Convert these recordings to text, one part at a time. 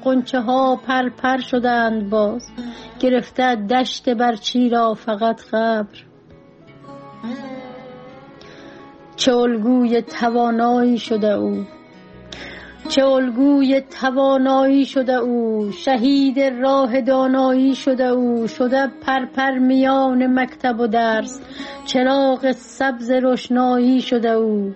غنچه ها پر پر شدند باز، گرفته دشت برچی را فقط قبر. چه الگوی توانایی شده او، چه الگوی توانایی شده او، شهید راه دانایی شده او. شده پرپر میان مکتب و درس، چراغ سبز روشنایی شده او.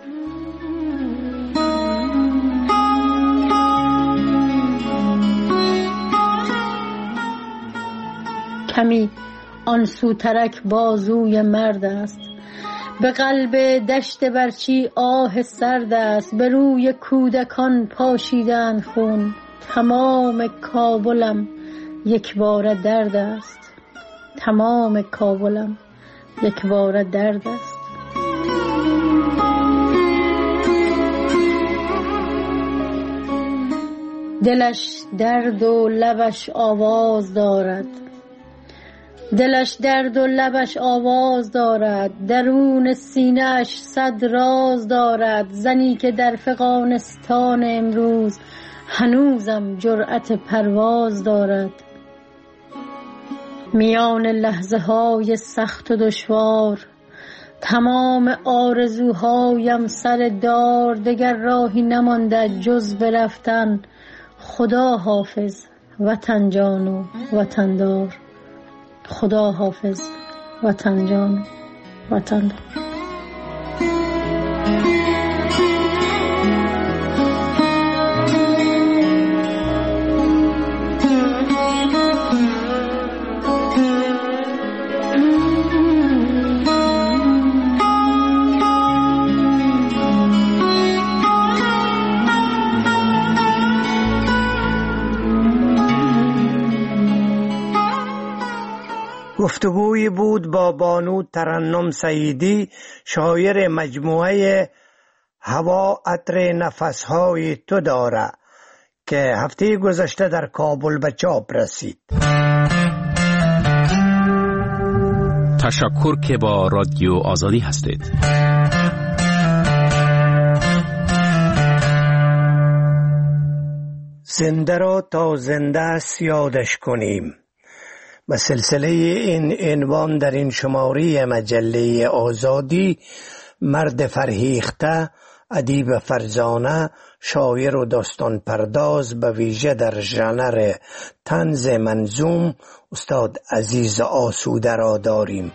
کمی آن سوترک بازوی مرد است، به قلب دشت برچی آه سرد است. به روی کودکان پاشیدن خون، تمام کابلم یک بار درد است. تمام کابلم یک بار درد است. دلش درد و لبش آواز دارد، دلش درد و لبش آواز دارد. درون سینه‌اش صد راز دارد. زنی که در فغانستان امروز هنوزم جرأت پرواز دارد. میان لحظه های سخت و دشوار، تمام آرزوهایم سر دار. دگر راهی نمانده جز برفتن. خدا حافظ وطن جان و وطن دار. خدا حافظ وطن جان وطن دار. گفتگویی بود با بانو ترنم سعیدی، شاعر مجموعه هوا عطر نفسهای تو داره که هفته گذشته در کابل به چاپ رسید. تشکر که با رادیو آزادی هستید. زنده را تا زنده است یادش کنیم. به سلسله این عنوان در این شماره مجله آزادی، مرد فرهیخته، ادیب فرزانه، شاعر و داستان پرداز به ویژه در ژانر طنز منظوم استاد عزیز آسوده را داریم.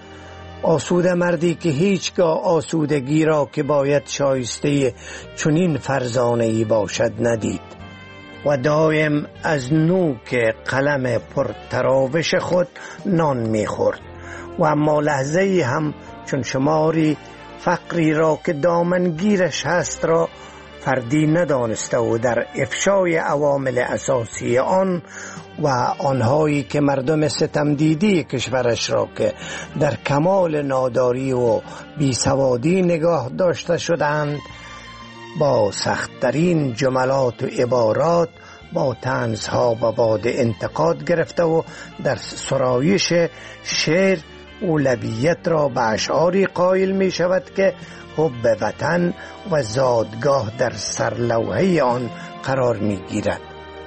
آسوده مردی که هیچگاه آسودگی را که باید شایسته چنین فرزانه‌ای باشد ندید و دائم از نوک قلم پرتراوش خود نان میخورد و اما لحظه‌ای هم چون شماری فقری را که دامنگیرش هست را فردی ندانسته و در افشای عوامل اساسی آن و آنهایی که مردم ستمدیدی کشورش را که در کمال ناداری و بیسوادی نگاه داشته شدند با سخت‌ترین جملات و عبارات با طنزها و باد انتقاد گرفته و در سرایش شعر اولویت را به اشعاری قائل می شود که حب وطن و زادگاه در سرلوحه آن قرار می گیرد.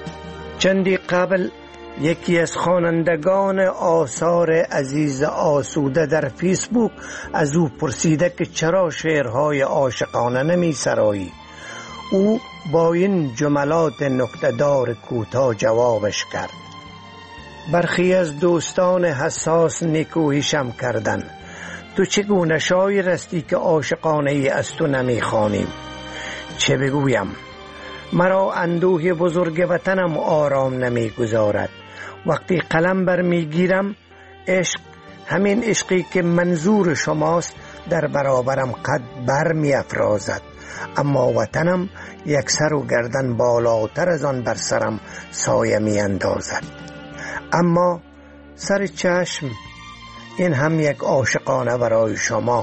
چندی قبل یکی از خوانندگان آثار عزیز آسوده در فیسبوک از او پرسیده که چرا شعرهای عاشقانه نمی سرایی. او با این جملات نکته‌دار کوتاه جوابش کرد. برخی از دوستان حساس نیکویشم کردن تو چگونه شاعر هستی که عاشقانه ای از تو نمی خوانیم. چه بگویم، مرا اندوه بزرگ وطنم آرام نمی گذارد. وقتی قلم بر می گیرم عشق، همین عشقی که منظور شماست، در برابرم قد بر می افرازد. اما وطنم یک سر و گردن بالاتر از آن بر سرم سایه می اندازد. اما سر چشم، این هم یک عاشقانه برای شما.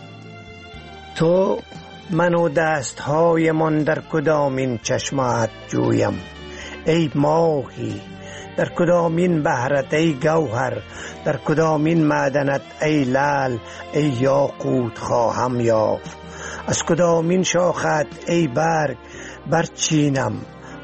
تو من و دستهای من در کدامین چشمت جویم ای ماهی، در کدامین بحرت ای گوهر، در کدامین معدنت ای لعل، ای یاقوت خواهم یافت. از کدامین شاخت ای برگ برچینم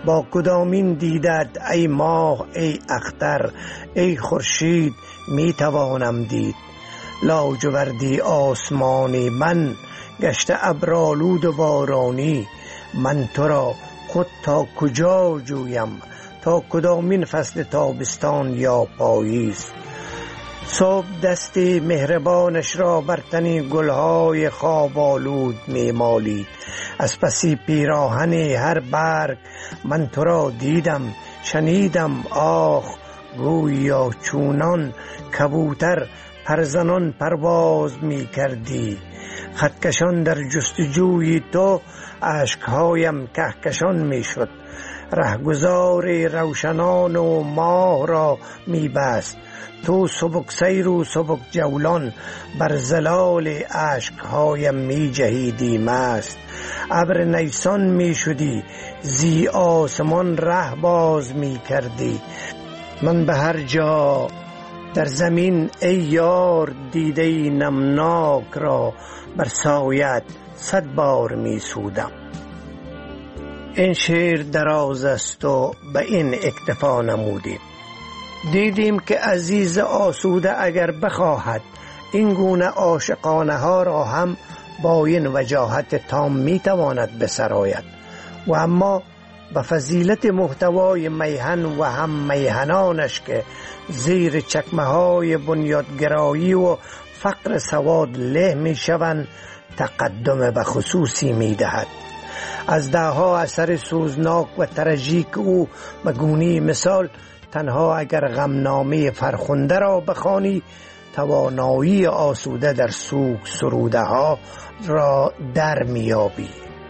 با کدامین دیدت ای ماه ای اختر ای خورشید می توانم دید؟ لاجوردی آسمانی من گشته ابرآلود و بارانی، من تو را خود تا کجا جویم؟ تا کدامین فصل تابستان یا پاییز؟ صبح دستی مهربانش را بر تن گلهای خواب آلود می مالید. از پسی پیراهن هر برگ من تو را دیدم، شنیدم آخ گویا چونان کبوتر پرزنان پرواز می کردی. خطکشان در جستجوی تو اشکهایم کهکشان می شد. رهگذار روشنان و ماه را می بست. تو سبک سیر و سبک جولان بر زلال اشکهایم می جهیدی مست. ابر نیسان می شدی، زی آسمان ره باز می کردی. من به هر جا در زمین ای یار دیده نمناک را بر سایت 100 بار می سودم. این شعر دراز است و به این اکتفا نمودیم. دیدیم که عزیز آسوده اگر بخواهد این گونه عاشقانه ها را هم با این وجاهت تام می تواند بسراید، و اما به فضیلت محتوای میهن و هم میهنانش که زیر چکمه های بنیادگرایی و فقر سواد له می شوند تقدم به خصوصی می دهد. از دهها اثر سوزناک و تراژیک او به گونه مثال تنها اگر غمنامه فرخنده را بخوانی توانایی آسوده در سوگ سروده ها را در میابی.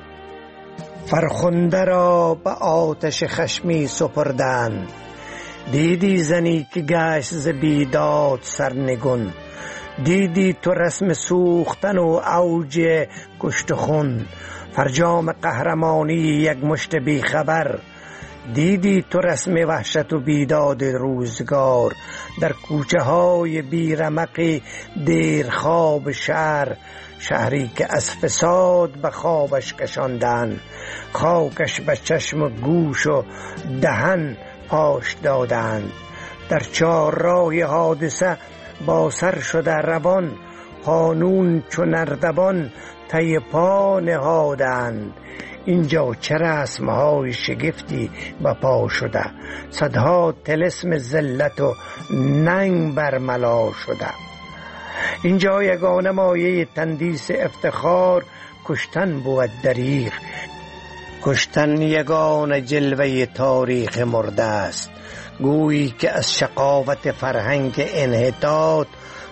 فرخنده را به آتش خشمی سپردند، دیدی زنی که گشت ز بیداد سرنگون، دیدی تو رسم سوختن و اوج کشت خون، فرجام قهرمانی یک مشت بی خبر، دیدی تو رسم وحشت و بیداد روزگار در کوچه های بیرمق دیر خواب شهر، شهری که از فساد به خوابش کشاندن، خاکش به چشم و گوش و دهن پاش دادند. در چهارراه حادثه با سر شده روان، قانون چو نردبان تی پا نهادند. اینجا چه رسمهای شگفتی به پا شده، صدها طلسم ذلت و ننگ برملا شده. اینجا یگانه مایه تندیس افتخار کشتن بود دریغ، کشتن یگانه جلوه تاریخ مرده است. گویی که از شقاوت فرهنگ انحطاط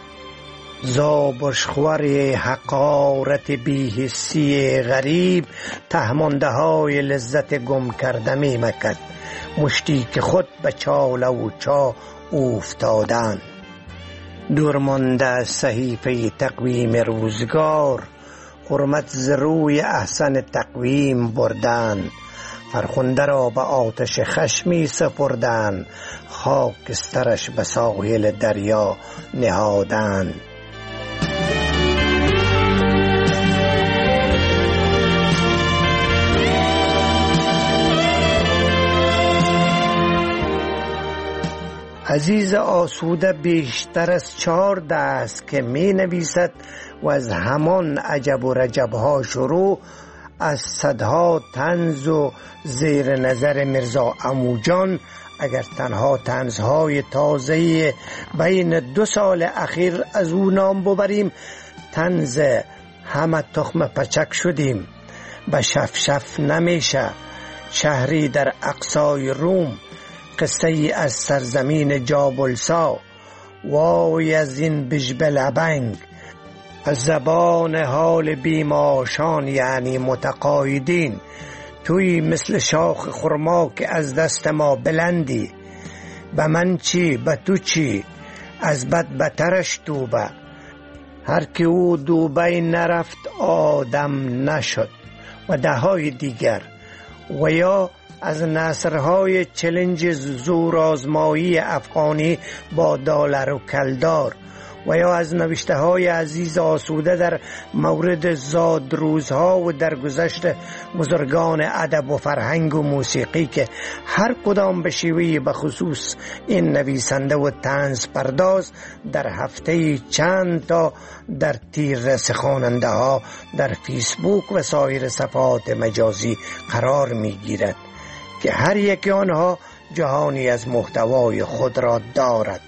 زابشخور حقارت بی‌حسی غریب تهمانده های لذت گم کرده می مکد، مشتی که خود به چاله و چا افتادند. دورمانده از صحیفه تقویم روزگار حرمت ز روی احسن تقویم بردند. فرخنده را به آتش خشمی سپردند، خاکسترش به ساحل دریا نهادند. عزیز آسوده بیشتر از 4 دست که می نویسد و از همان عجب و رجبها شروع، از صدها طنز و زیر نظر میرزا عموجان اگر تنها طنزهای تازه بین 2 سال اخیر از او نام ببریم، طنز همه تخم پچک شدیم، به شف نمیشه، شهری در اقصای روم، قصه ای از سرزمین جابلسا، وای از این بجبلبنگ، از زبان حال بیماشان یعنی متقاعدین، توی مثل شاخ خرما که از دست ما بلندی، به من چی به تو چی، از بد بترش دوبه، هر که او دوبه نرفت آدم نشد و دههای دیگر. و یا از نصرهای چلنج زورآزمایی افغانی با دلار و کلدار، و یا از نوشته های عزیز آسوده در مورد زادروزها و درگذشت بزرگان ادب و فرهنگ و موسیقی که هر کدام به شیوهی به خصوص این نویسنده و طنز پرداز در هفته چند تا در تیررس خواننده ها در فیسبوک و سایر صفحات مجازی قرار می گیرد که هر یک آنها جهانی از محتوای خود را دارد.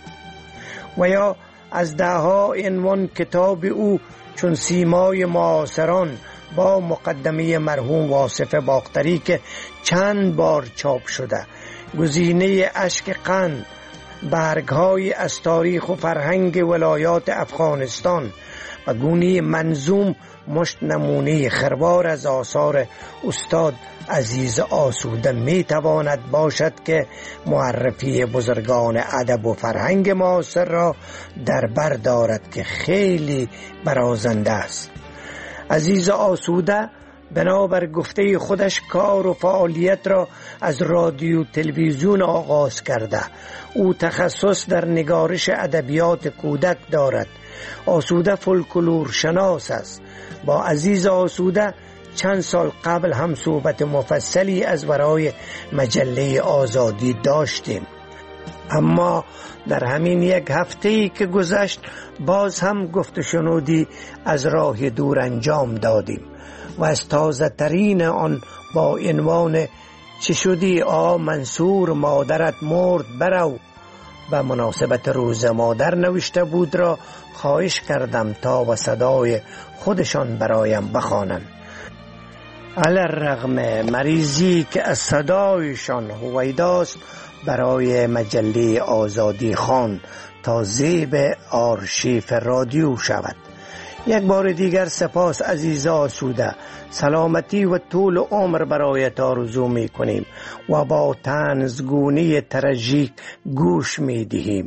و یا از دهها عنوان کتاب او چون سیمای معاصران با مقدمه مرحوم واصف باختری که چند بار چاپ شده، گزینه اشک قند، برگ‌های از تاریخ و فرهنگ ولایات افغانستان و گونه منظوم مشت نمونه خروار از آثار استاد عزیز آسوده می تواند باشد که معرفی بزرگان ادب و فرهنگ معاصر را در بر دارد که خیلی برازنده است. عزیز آسوده بنابر گفته خودش کار و فعالیت را از رادیو تلویزیون آغاز کرده. او تخصص در نگارش ادبیات کودک دارد. آسوده فولکلور شناس است. با عزیز آسوده چند سال قبل هم صحبت مفصلی از ورای مجله آزادی داشتیم، اما در همین یک هفته‌ای که گذشت باز هم گفت و شنودی از راه دور انجام دادیم و از تازه ترین آن با عنوان چه شدی منصور مادرت مرد برو به مناسبت روز مادر نوشته بود را خواهش کردم تا و صدای خودشان برایم بخوانند. علی‌الرغم مریضی که از صدایشان هویداست برای مجله آزادی خواند تا زیب آرشیف رادیو شود. یک بار دیگر سپاس عزیز آسوده، سلامتی و طول عمر برایت آرزو می کنیم و با طنزگونی تراژیک گوش می دهیم.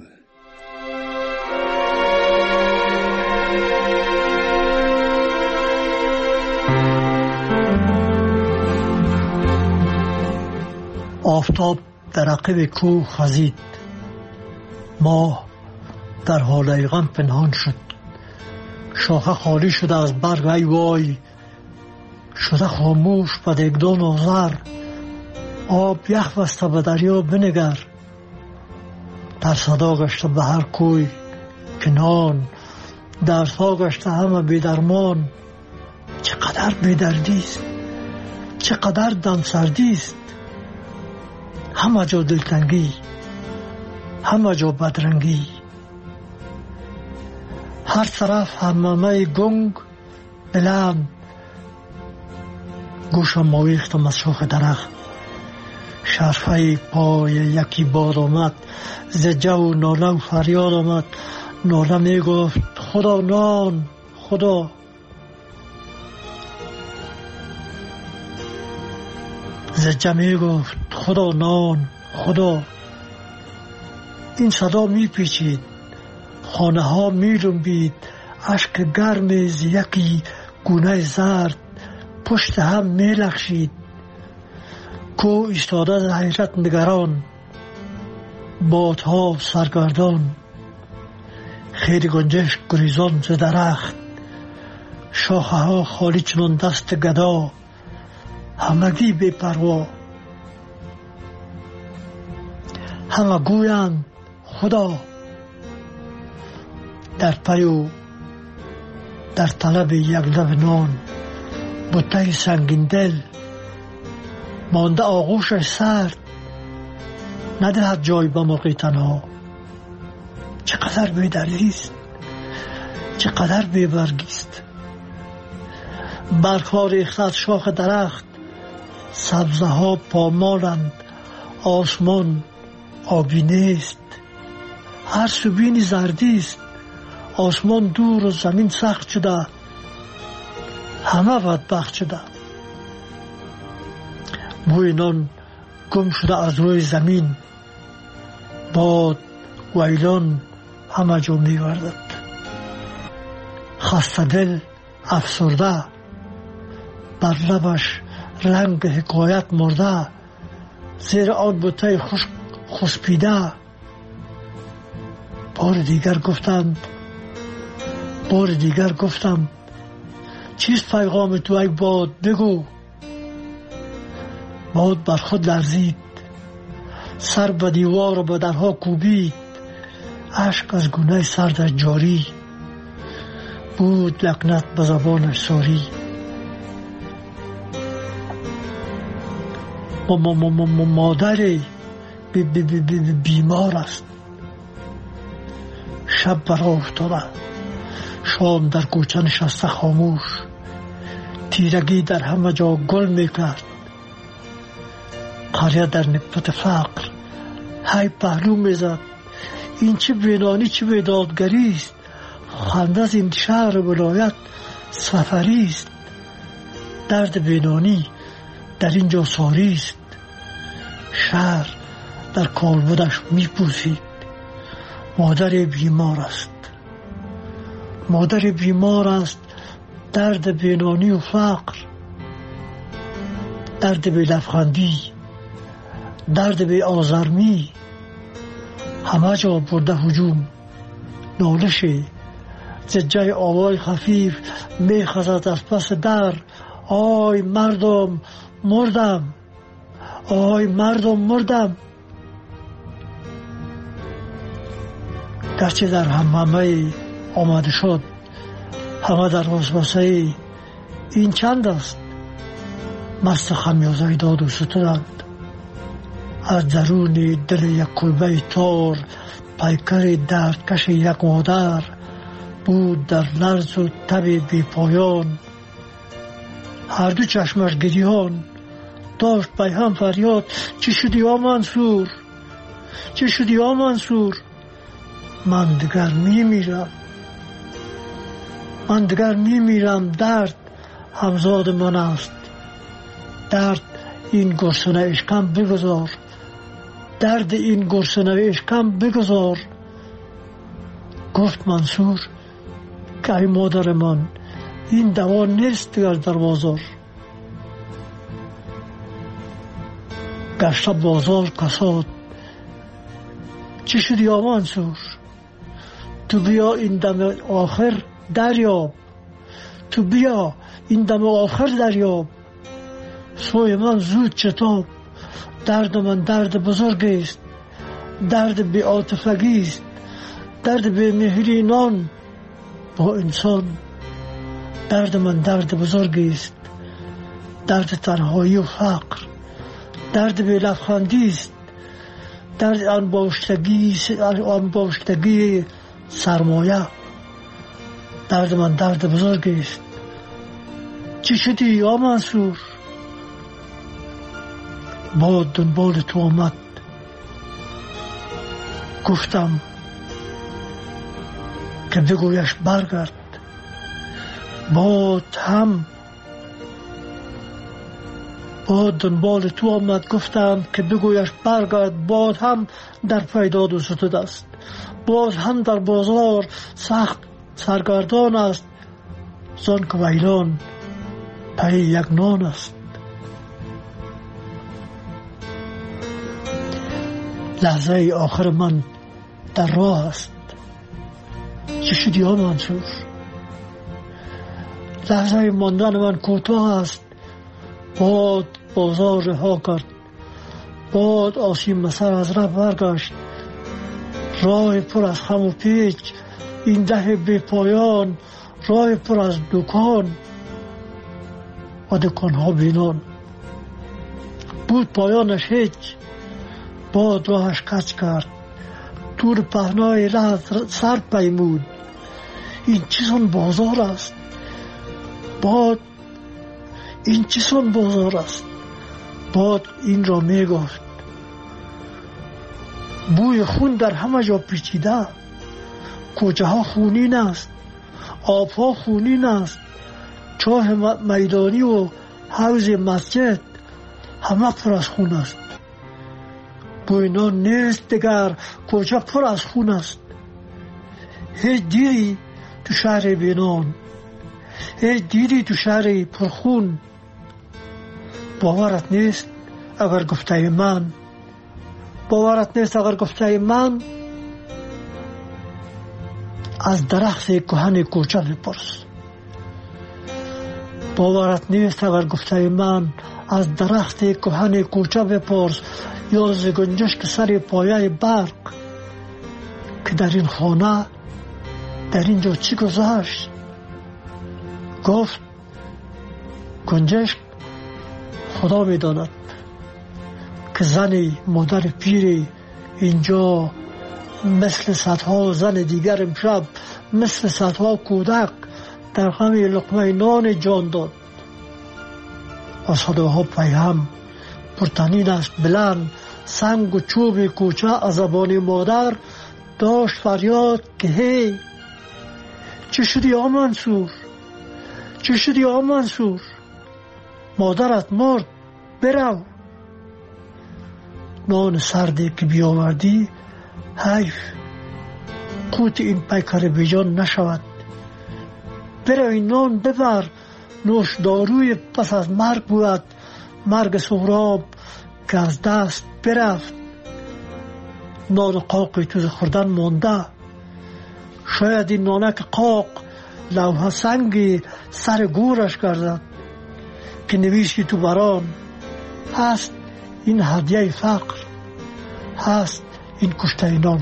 آفتاب در عقب کوه خزید، ماه در حال غم پنهان شد، شاخه خالی شده از برگ، ای وای شده خاموش به دگدان آذر. آب یخ بسته به دریا بنگر، در صدا گشته به هر کوی کنان، دردها گشته همه بی درمان. چقدر بی دردیست، چقدر دم سردیست، همه جا دلتنگی، همه جا بدرنگی، هر طرف همامه گنگ بلند. گوشم آویختم از شاخ درخت، شرفه پای یکی باد آمد، زجه و ناله و فریاد آمد. ناله می گفت خدا نان، خدا. زجه می گفت خدا نان، خدا. این صدا می پیچید، خانه ها می لنبید، اشک گرم از یکی گونه زرد پشت هم می لغزید. کو ایستاده ز حیرت نگران، بادها سرگردان. خیلی گنجشک گریزان ز درخت، شاخه ها خالی چنان دست گدا، همگی بی پروا. همه گویند خدا، در پی و در طلب یک لب نان. بوته سنگین دل مانده آغوشش سرد، ندهد جای به مرغی تنها. چقدر بی دردیست، چقدر بی برگیست. برگ‌ها ریخته از شاخ درخت، سبزه ها پامالند، آسمان آبی نیست. هر سو بینی زردیست، آسمان دور و زمین سخت شده، همه بدبخت شده. بوی نان گم شده از روی زمین، باد ویلان همه جا می گردد. خسته دل افسرده، بر لبش رنگ حکایت مرده، زیر آن بوته خشپیده. بار دیگر گفتند بار دیگر گفتم چیست پیغام تو ای باد بگو. باد بر خود لرزید، سر به دیوار و به درها کوبید، اشک از گونه سردش جاری بود، لکنت به زبانش ساری. مادری بیمار است، شب برا افتاده، شام در کوچه نشسته خاموش، تیرگی در همه جا گل میکرد، قریه در نکبت فقر های پهلو میزد. این چه بینانی چه بیدادگری است، خنده از این شهر ولایت سفری است، درد بینانی در اینجا ساری است. شهر در کالبدش میپوسید. مادر بیمار است، مادر بیمار است، درد بینانی و فقر، درد بی لبخندی، درد بی آزرمی، همه جا برده هجوم. نالشی زجه آوای خفیف میخزد از پس در، آی مردم مردم، آی مردم مردم. گرچه در همه آمده شد، همه در وسوسه این چند است، مست خمیازه داد و ستودند. از درون دل یک کلبه تار، پیکر دردکش یک مادر بود در لرز و تب بی پایان. هر دو چشمش گریان داشت به هم فریاد، چی شدی یا منصور، چی شدی یا منصور. من دیگر میمیرم، من دیگر میمیرم، درد همزاد من است. درد این گرسنه اشکم بگذار، درد این گرسنه اشکم بگذار. گفت منصور که ای مادر من، این دوا نیست دیگر در بازار. گشته بازار کساد، چی شد یا منصور؟ تو بیا این دم آخر دریاب، تو بیا این دم آخر دریاب. سوی من زود چتاب، درد من درد بزرگ است، درد بی عاطفگی است، درد بی مهری نان با انسان. درد من درد بزرگ است، درد تنهایی و فقر، درد بی لبخندی است، درد انباشتگی سرمایه. درد من درد بزرگ است. چی شدی یا منصور؟ باد دنبال تو آمد، گفتم که بگویش برگرد. باد دنبال تو آمد، گفتم که بگویش برگرد. باد هم در پیداد و ستود است، باد هم در بازار سخت سرگردان است، زان که ویران پی یک نان است. لحظه آخر من در راه است. چی شدی ها منصور؟ لحظه ماندن من کوتاه است. باد بازار رها کرد، باد آسیم مسر از ره برگشت. راه پر از خم و پیچ، این ده بی پایان، راه پر از دکان و دکانها بینان. بود پایانش هیچ. باد راهش کج کرد، دور پهنای ره سر پیمود. این چیزان بازار است؟ باد این چیزان بازار است؟ باد این را می گفت. بوی خون در همه جا پیچیده، کوچه ها خونین است، آب ها خونین است، چاه میدانی و حوض مسجد همه پر از خون است. بوی نان نیست دیگر، کوچه پر از خون است. هیچ دیدی تو شهر بینان، هیچ دیدی تو شهر پرخون. باورت نیست اگر گفته من، باورت نیست اگر گفته من. از درخت کهن کوچه بپرس. باورت نیست اگر گفته من از درخت کهن کوچه بپرس یا ز گنجشک سر پایه برق که در این خانه در اینجا چی گذشت. گفت گنجشک خدا میداند که زنی مادر پیری اینجا مثل صدها زن دیگر امشب مثل صدها کودک در همه لقمه نان جان داد و صداها پیهم پرتنین است بلند سنگ و چوب کوچه از زبان مادر داشت فریاد که هی چه شدی آ منصور، چه شدی آ منصور، مادرت مرد، برو. نان سردی که بیاوردی حیف قوت این پیکر بیجان نشود. برو این نان ببر، نوش داروی پس از مرگ بود، مرگ سهراب که از دست برفت. نان قاقی تو خوردن مانده، شاید این نانک قاق لوح سنگی سر گورش گردد که نویسی تو بران هست این هدیه فقر، هست این کشته نان.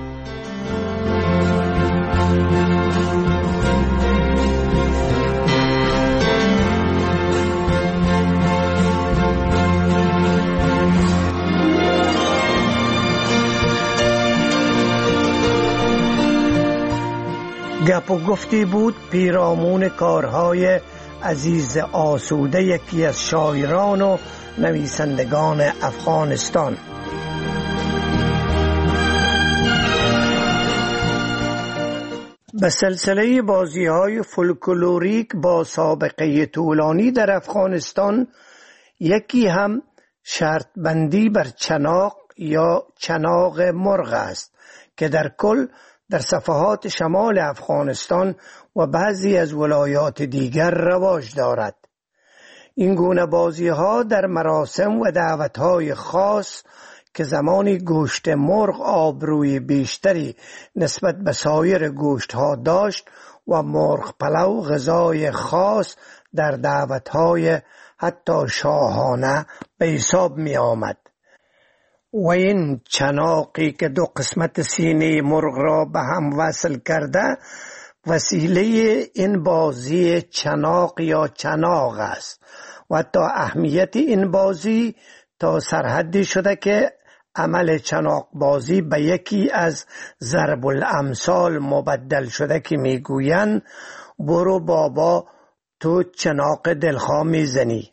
گپ و گفتی بود پیرامون کارهای عزیز آسوده، یکی از شاعران و نویسندگان افغانستان. به سلسله بازی‌های فولکلوریک با سابقه طولانی در افغانستان یکی هم شرط بندی بر چناق یا چناق مرغ است که در کل در صفحات شمال افغانستان و بعضی از ولایات دیگر رواج دارد. این گونه بازی‌ها در مراسم و دعوت‌های خاص که زمانی گوشت مرغ آبروی بیشتری نسبت به سایر گوشت‌ها داشت و مرغ پلو غذای خاص در دعوت‌های حتی شاهانه به حساب می آمد. و این چناقی که دو قسمت سینه مرغ را به هم وصل کرده وسیله این بازی چناق یا چناق است و تا اهمیت این بازی تا سرحدی شده که عمل چناق بازی به یکی از ضرب الامثال مبدل شده که میگویند برو بابا تو چناق دلخواه میزنی،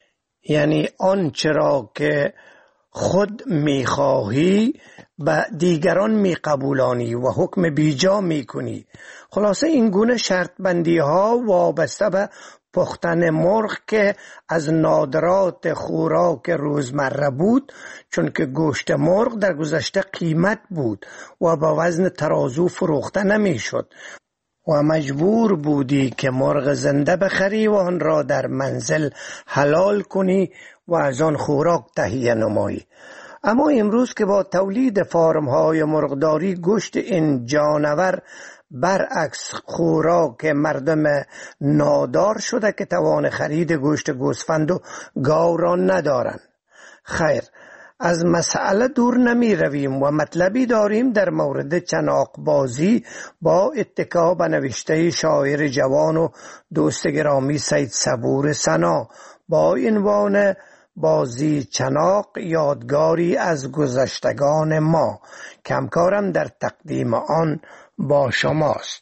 یعنی آنچه را که خود میخواهی به دیگران میقبولانی و حکم بیجا میکنی. خلاصه این گونه شرط بندی ها وابسته به پختن مرغ که از نادرات خوراک روزمره بود، چون که گوشت مرغ در گذشته قیمت بود و با وزن ترازو فروخته نمیشد و مجبور بودی که مرغ زنده بخری و آن را در منزل حلال کنی و از آن خوراک تهیه نمایی. اما امروز که با تولید فارم های مرغداری گوشت این جانور برعکس خوراک مردم نادار شده که توان خرید گوشت گوسفند و گاو را ندارند. خیر، از مسئله دور نمی رویم و مطلبی داریم در مورد چناق بازی با اتکا به نوشته شاعر جوان و دوست گرامی سید صبور ثنا با عنوان بازی چناق یادگاری از گذشتگان ما. کمکارم در تقدیم آن با شماست.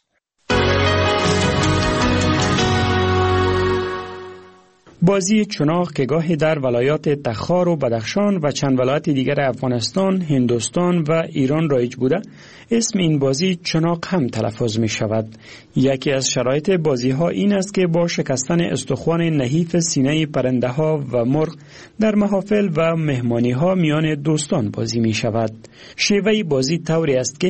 بازی چناق که گاهی در ولایات تخار و بدخشان و چند ولایت دیگر افغانستان، هندوستان و ایران رایج بوده، اسم این بازی چناق هم تلفظ می شود. یکی از شرایط بازی ها این است که با شکستن استخوان نحیف سینه پرنده ها و مرغ در محافل و مهمانی ها میان دوستان بازی می شود. شیوه بازی طوری است که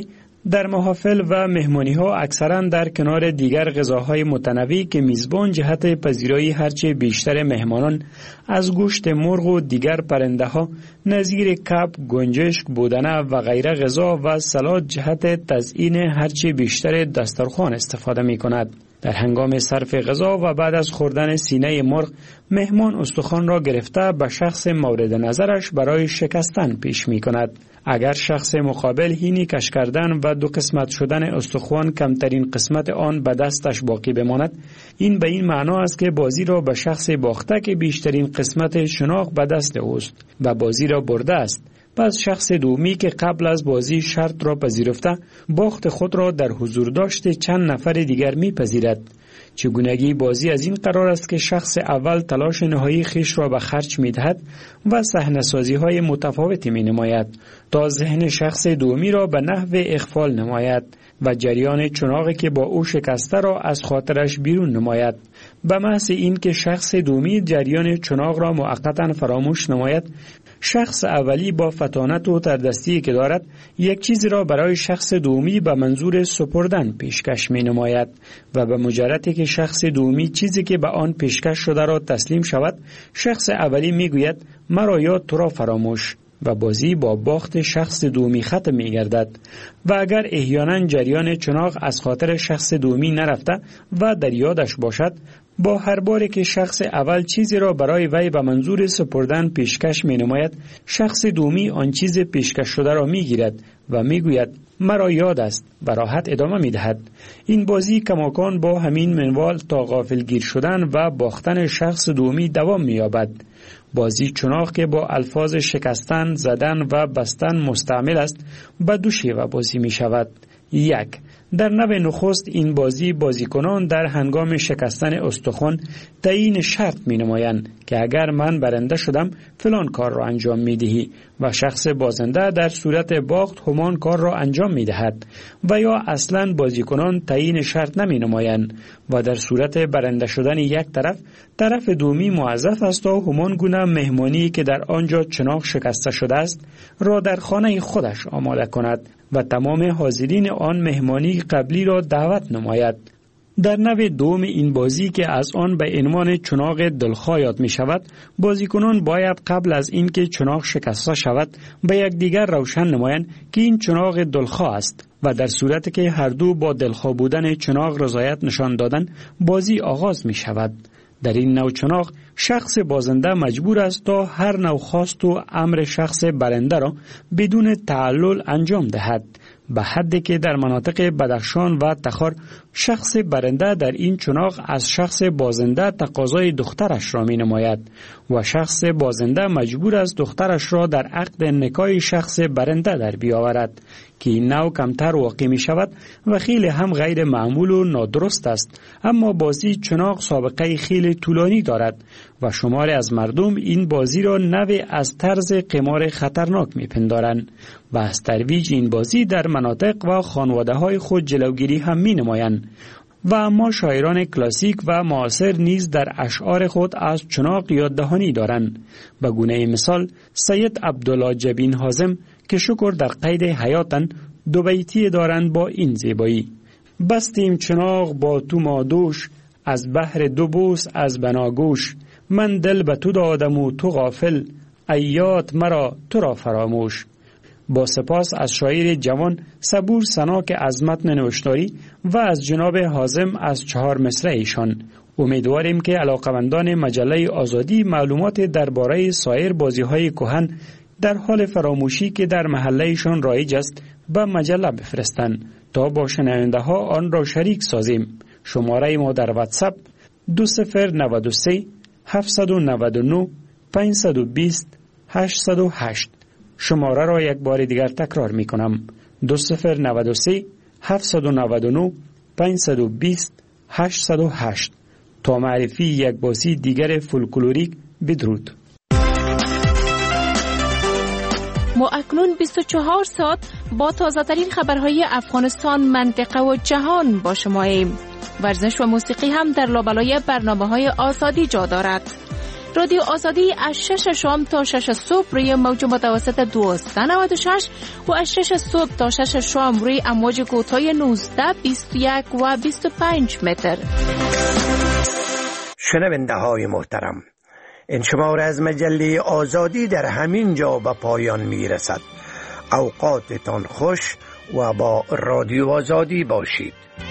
در محافل و مهمانی ها اکثرا در کنار دیگر غذاهای متنوعی که میزبان جهت پذیرایی هرچه بیشتر مهمانان از گوشت مرغ و دیگر پرنده ها نظیر کب، گنجشک، بودنه و غیره غذا و سالاد جهت تزیین هرچه بیشتر دسترخوان استفاده می کند. در هنگام صرف غذا و بعد از خوردن سینه مرغ مهمان استخوان را گرفته به شخص مورد نظرش برای شکستن پیش می کند. اگر شخص مقابل هینی کش کردن و دو قسمت شدن استخوان کمترین قسمت آن به دستش باقی بماند، این به این معنا است که بازی را به شخص باخته که بیشترین قسمت شناق به دست اوست و بازی را برده است. پس شخص دومی که قبل از بازی شرط را پذیرفته باخت خود را در حضور داشت چند نفر دیگر میپذیرد. چگونگی بازی از این قرار است که شخص اول تلاش نهایی خیش را به خرج می‌دهد و صحنه‌سازی‌های متفاوتی می‌نماید تا ذهن شخص دومی را به نحو اغفال نماید و جریان چناقی که با او شکسته را از خاطرش بیرون نماید. به محض این که شخص دومی جریان چناق را موقتاً فراموش نماید، شخص اولی با فطانت و تردستی که دارد یک چیزی را برای شخص دومی به منظور سپردن پیشکش می نماید و به مجردی که شخص دومی چیزی که به آن پیشکش شده را تسلیم شود، شخص اولی می گوید مرا یاد تو را فراموش و بازی با باخت شخص دومی ختم می گردد. و اگر احیانا جریان چناق از خاطر شخص دومی نرفته و در یادش باشد، با هر باری که شخص اول چیزی را برای وی به منظور سپردن پیشکش می نماید، شخص دومی آن چیز پیشکش شده را می گیرد و می گوید مرا یاد است و راحت ادامه می دهد. این بازی کماکان با همین منوال تا غافلگیر شدن و باختن شخص دومی دوام می یابد. بازی چناق که با الفاظ شکستن، زدن و بستن مستعمل است، به دو شیوه بازی می شود. یک، در نوع نخست این بازی بازیکنان در هنگام شکستن استخوان تعیین شرط می نمایند که اگر من برنده شدم فلان کار را انجام می دهی و شخص بازنده در صورت باخت همان کار را انجام می دهد، و یا اصلا بازیکنان تعیین شرط نمی نمایند و در صورت برنده شدن یک طرف دومی موظف است تا همان گونه مهمانی که در آنجا چناق شکسته شده است را در خانه خودش آماده کند و تمام حاضرین آن مهمانی قبلی را دعوت نماید. در نوع دوم این بازی که از آن به عنوان چناق دلخواه یاد می شود، بازیکنان باید قبل از اینکه چناق شکسته شود به یکدیگر روشن نمایند که این چناق دلخواه است و در صورتی که هر دو با دلخواه بودن چناق رضایت نشان دادن، بازی آغاز می شود. در این نوع چناق شخص بازنده مجبور است تا هر نوع خواست و امر شخص برنده را بدون تعلل انجام دهد، به حدی که در مناطق بدخشان و تخار شخص برنده در این چناق از شخص بازنده تقاضای دخترش را می نماید و شخص بازنده مجبور است دخترش را در عقد نکاح شخص برنده در بیاورد که این نوع کمتر واقع می شود و خیلی هم غیر معمول و نادرست است. اما بازی چناق سابقه خیلی طولانی دارد و شماری از مردم این بازی را نوع از طرز قمار خطرناک می پندارند و از ترویج این بازی در مناطق و خانواده های خود جلوگیری هم می نمایند. و اما شاعران کلاسیک و معاصر نیز در اشعار خود از چناق یاددهانی دارند. به گونه مثال سید عبدالله جبین حازم که شکر در قید حیاتن دو بیتی دارند با این زیبایی: بستیم چناق با تو مادوش، از بحر دو بوس از بناگوش، من دل به تو دادم و تو غافل، ایات مرا تو را فراموش. با سپاس از شاعر جوان صبور سناک از متن نوشتاری و از جناب حازم از 4 مصرع ایشان. امیدواریم که علاقمندان مجله آزادی معلومات درباره سایر بازی‌های کهن در حال فراموشی که در محله ایشان رایج است به مجله بفرستند تا با شنونده ها آن را شریک سازیم. شماره ما در واتساپ 2093 799 520 808. شماره را یک بار دیگر تکرار می کنم: 2093 799 520 808. تا معرفی یک بازی دیگر فولکلوریک، بدرود. ما اکنون 24 ساعت با تازه‌ترین خبرهای افغانستان، منطقه و جهان با شماییم. ورزش و موسیقی هم در لابلای برنامه‌های آزادی جا دارد. رادیو آزادی از 6 شام تا 6 صبح روی موج متوسط 1296 و از 6 صبح تا 6 شام روی امواج کوتاه 19، 21 و 25 متر. شنونده های محترم، این شماره از مجله آزادی در همین جا به پایان می رسد. اوقاتتان خوش و با رادیو آزادی باشید.